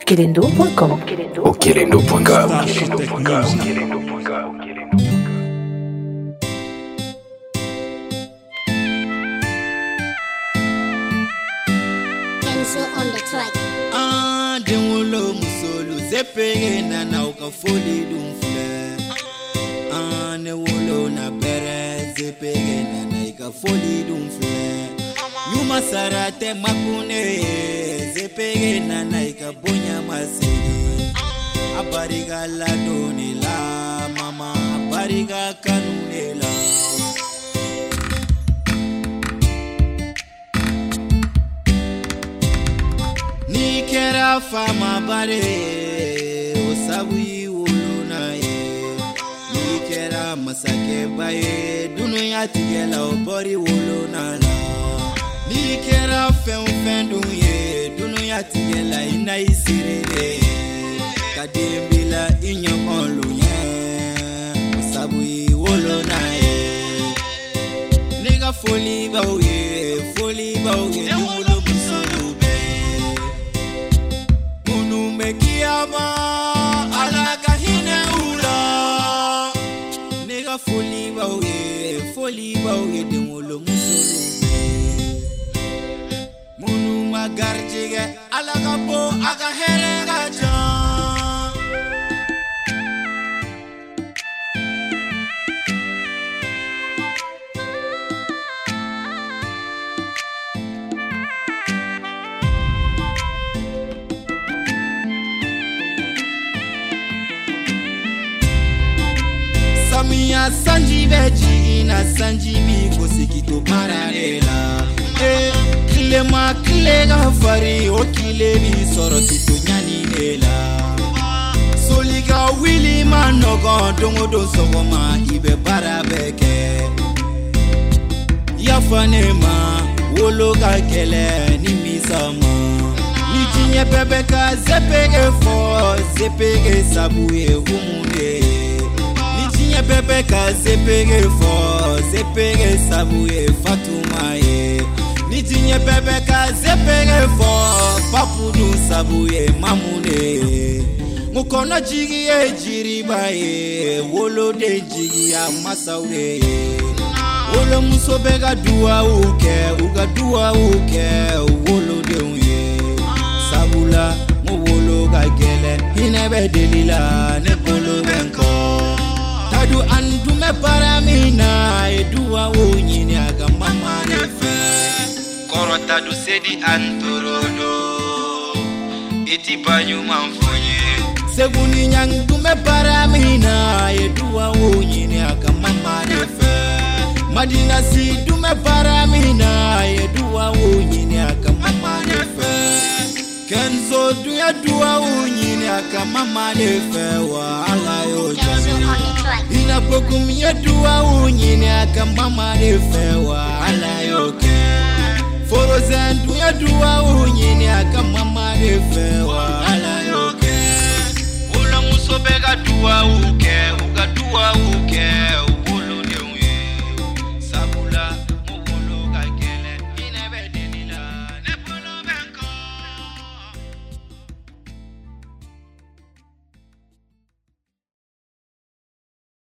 Okelendo.com. Okelendo.com. On the track. Denwolo musolu zepege na nauka foli dumfle. Ne wolo na bere zepege na naika foli dumfle. Yuma sarate makune zepege na naika bonya masiri. Abariga la donila mama abariga kanunela. Kera fama bare osawi uluna ye Nikera masake baye dunuya tigela obori uluna la Nikera fendu ye dunuya tigela ina isirele Kadembila inyamolu ye osawi uluna ye Nigga foli bauye dumulo musulu Kiyama alaka hine ula Nigga foli bauye demolo musulu Munu magarjige alaka po aga herega jan Samia sanji veji ina sanji mi kosikito pararela Kilema kilega fari o kilebi soro kito nyani nela Soliga wili manogo dongo don sogoma ibe barabeke Yafanema wologa kele ni misama Nitinye bebeka zepege fo zepege sabuye humune Bebe ka zepege fo zepege sabuye Fatuma ye Nitinye bebe ka zepege fo papudu sabuye mamune Mukono jigi ye jiriba ye wolo de jigi ya masaure wolo musobega dua uke wolo de unye sabula mu wolo ga gele hinebe delila ne polo benko Tadu andume paramina edua wonyini aga mama nefe Koro tadu sedi antorodo Eti banyu manfonye Seguni nyandume paramina edua wonyini aga mama nefe Madina si dume paramina edua wonyini aga mama nefe Kenzo duya dua wonyini aga mama nefe wa ala yo jami Ina pokum ya dua unyini aka mama refewa ala yo